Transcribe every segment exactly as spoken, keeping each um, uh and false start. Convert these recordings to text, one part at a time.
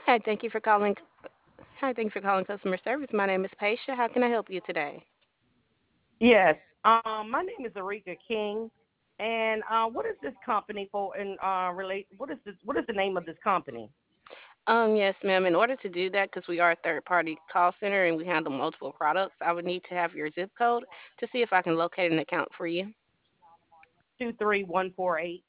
Hi, thank you for calling. Hi, thank you for calling customer service. My name is Paisha. How can I help you today? Yes. Um, my name is Arika King, and uh, what is this company for? And uh, relate. What is this? What is the name of this company? Um, yes, ma'am. In order to do that, because we are a third-party call center and we handle multiple products, I would need to have your zip code to see if I can locate an account for you. Two three one four eight.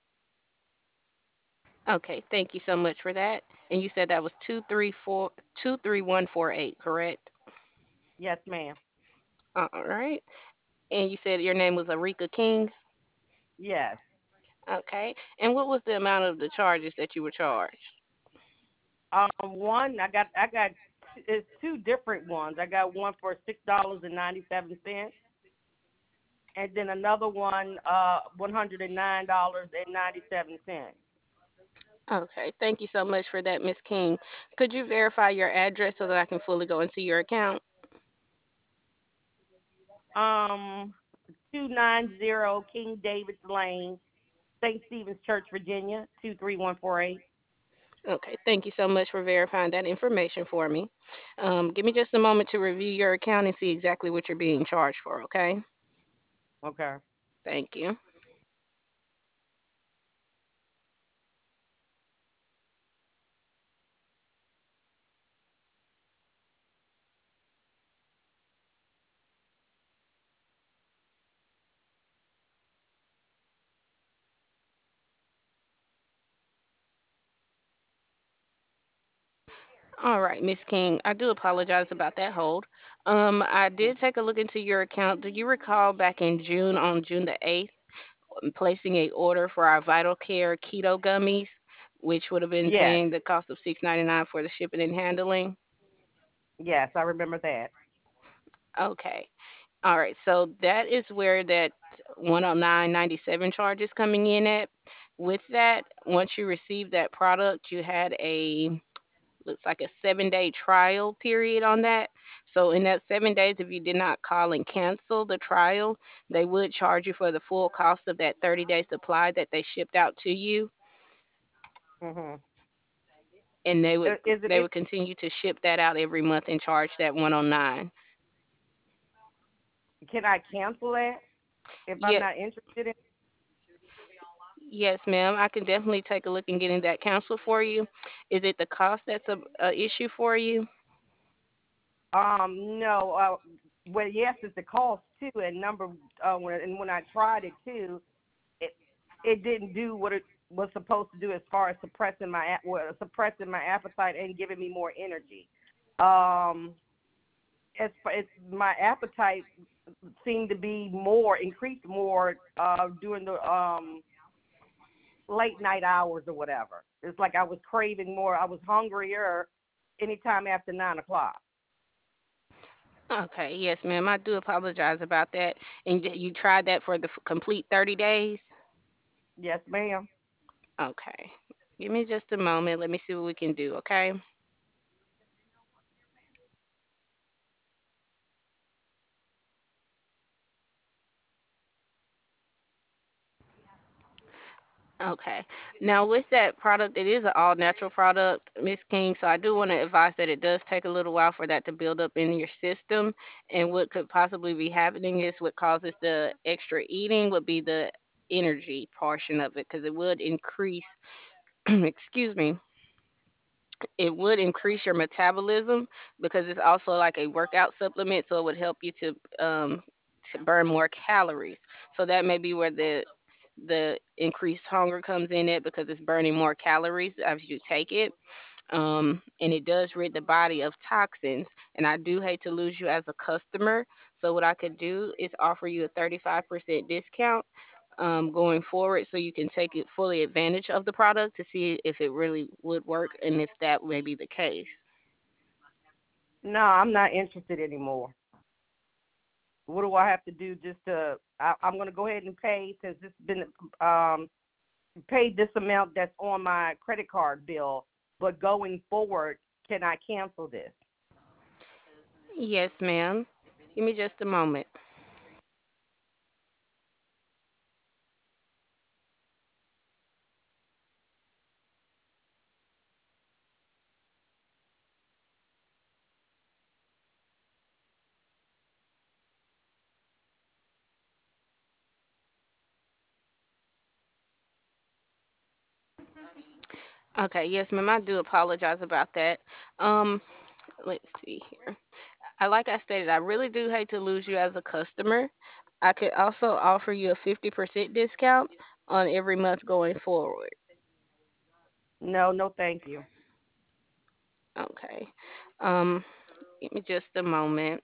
Okay, thank you so much for that. And you said that was two three four two three one four eight, correct? Yes, ma'am. All right. And you said your name was Arika King. Yes. Okay. And what was the amount of the charges that you were charged? Um, one I got. I got. It's two different ones. I got one for six dollars and ninety seven cents, and then another one, uh, one hundred and nine dollars and ninety seven cents. Okay, thank you so much for that, Miss King. Could you verify your address so that I can fully go into your account? Um, two nine zero King David's Lane, Saint Stephen's Church, Virginia, two three one four eight. Okay, thank you so much for verifying that information for me. Um, give me just a moment to review your account and see exactly what you're being charged for, okay? Okay. Thank you. All right, Miss King, I do apologize about that hold. Um, I did take a look into your account. Do you recall back in June, on June the eighth, placing a order for our Vital Care Keto Gummies, which would have been Yes. paying the cost of six ninety nine for the shipping and handling? Yes, I remember that. Okay. All right. So that is where that one oh nine ninety seven charge is coming in at. With that, once you receive that product, you had a looks like a seven day trial period on that. So in that seven days, if you did not call and cancel the trial, they would charge you for the full cost of that thirty day supply that they shipped out to you, Mhm. and they would Uh, Is it? they Is, would continue to ship that out every month and charge that one oh nine. can I cancel that if I'm Yeah, not interested in? yes, ma'am. I can definitely take a look and getting that canceled for you. Is it the cost that's a, a issue for you? Um, no. Uh, well, yes, it's the cost too, and number. Uh, when and when I tried it too, it it didn't do what it was supposed to do as far as suppressing my ap- well, suppressing my appetite and giving me more energy. Um, as far as my appetite seemed to be more increased more uh during the um late night hours or whatever. It's like I was craving more. I was hungrier anytime after nine o'clock. Okay, yes, ma'am. I do apologize about that. And y- you tried that for the f- complete thirty days? Yes, ma'am. Okay. Give me just a moment. Let me see what we can do, okay? Okay. Now, with that product, it is an all natural product, Miss King. So I do want to advise that it does take a little while for that to build up in your system. And what could possibly be happening is what causes the extra eating would be the energy portion of it, because it would increase, excuse me, it would increase your metabolism because it's also like a workout supplement, so it would help you to um to burn more calories. So that may be where the the increased hunger comes in it, because it's burning more calories as you take it. Um, and it does rid the body of toxins. And I do hate to lose you as a customer. So what I could do is offer you a thirty-five percent discount um, going forward, so you can take it fully advantage of the product to see if it really would work and if that may be the case. No, I'm not interested anymore. What do I have to do just to? I, I'm going to go ahead and pay since it's been um paid this amount that's on my credit card bill. But going forward, can I cancel this? Yes, ma'am. Give me just a moment. Okay, yes, ma'am. I do apologize about that. Um, let's see here. I like I stated, I really do hate to lose you as a customer. I could also offer you a fifty percent discount on every month going forward. No, no, thank you. Okay. Um, Give me just a moment.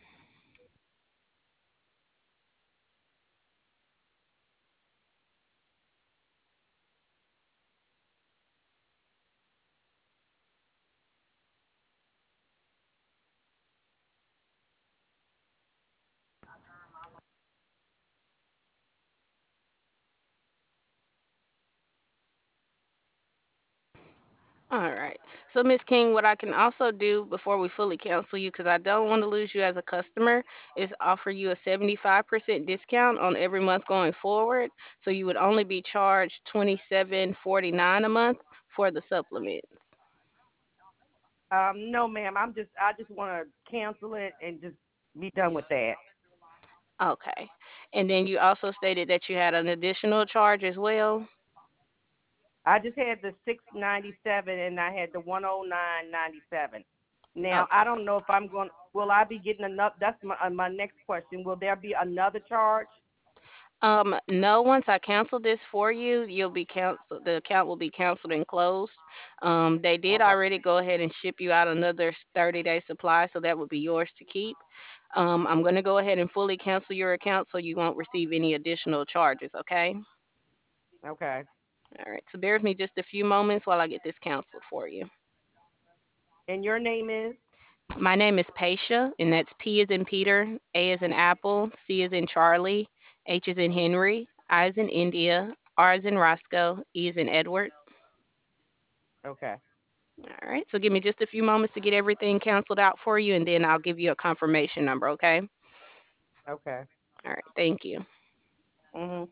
All right. So, Miss King, what I can also do before we fully cancel you, because I don't want to lose you as a customer, is offer you a seventy-five percent discount on every month going forward. So you would only be charged twenty-seven forty-nine a month for the supplements. Um, no, ma'am. I'm just I just want to cancel it and just be done with that. Okay. And then you also stated that you had an additional charge as well. I just had the six ninety seven and I had the one oh nine ninety seven. Now I Okay. don't know if I'm going. Will I be getting enough? That's my uh, my next question. Will there be another charge? Um, no, once I cancel this for you, you'll be canceled. The account will be canceled and closed. Um, they did Okay. already go ahead and ship you out another thirty day supply, so that would be yours to keep. Um, I'm going to go ahead and fully cancel your account so you won't receive any additional charges, okay? Okay. All right, so bear with me just a few moments while I get this canceled for you. And your name is? My name is Paisha, and that's P is in Peter, A is in Apple, C is in Charlie, H is in Henry, I is in India, R is in Roscoe, E is in Edward. Okay. All right, so give me just a few moments to get everything canceled out for you, and then I'll give you a confirmation number, okay? Okay. All right, thank you. Mhm.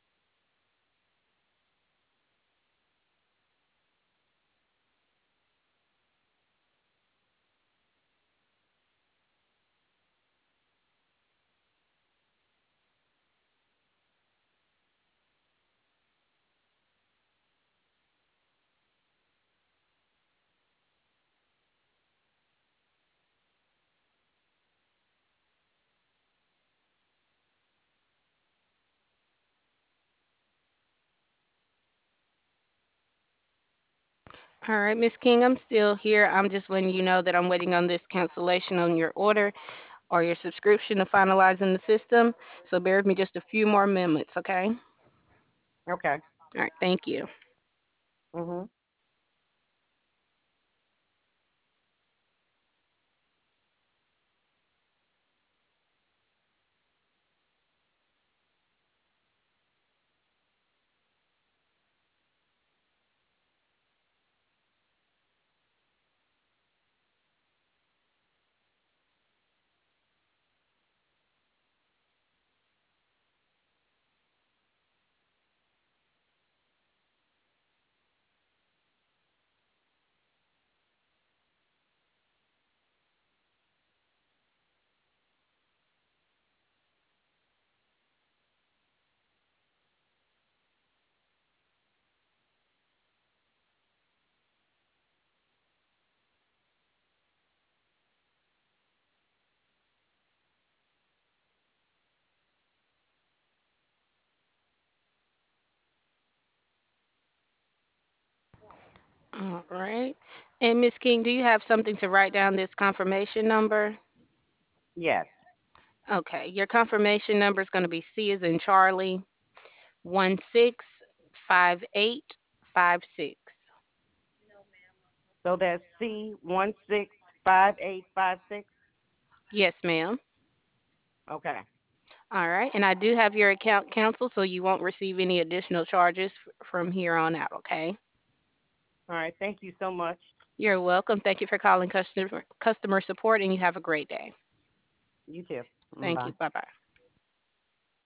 All right, Miss King, I'm still here. I'm just letting you know that I'm waiting on this cancellation on your order or your subscription to finalize in the system. So bear with me just a few more minutes, okay? All Okay. right, thank you. Mhm. All right. And Miss King, do you have something to write down this confirmation number? Yes. Okay, your confirmation number is going to be C as in Charlie, one six five eight five six. So that's C one six five eight five six. Yes, ma'am. Okay. All right, and I do have your account canceled, so you won't receive any additional charges f- from here on out, okay? All right. Thank you so much. You're welcome. Thank you for calling customer customer support, and you have a great day. You too. Thank Bye. you. Bye bye.